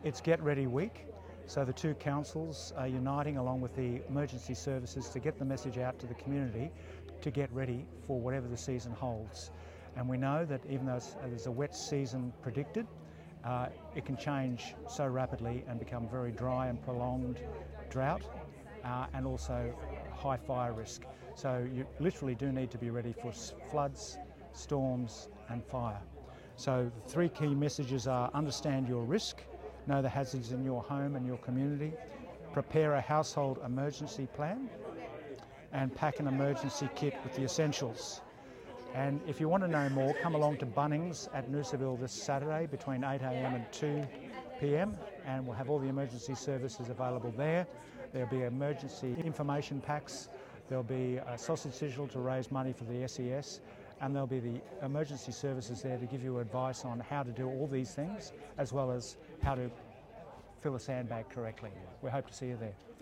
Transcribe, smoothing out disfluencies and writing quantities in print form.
It's Get Ready Week, so the two councils are uniting along with the emergency services to get the message out to the community to get ready for whatever the season holds. And we know that even though there's a wet season predicted, it can change so rapidly and become very dry and prolonged drought and also high fire risk. So you literally do need to be ready for floods, storms and fire. So the three key messages are: understand your risk, know the hazards in your home and your community, prepare a household emergency plan, and pack an emergency kit with the essentials. And if you want to know more, come along to Bunnings at Noosaville this Saturday between 8 a.m. and 2 p.m. and we'll have all the emergency services available there. There'll be emergency information packs, there'll be a sausage sizzle to raise money for the SES, and there'll be the emergency services there to give you advice on how to do all these things, as well as how to fill a sandbag correctly. We hope to see you there.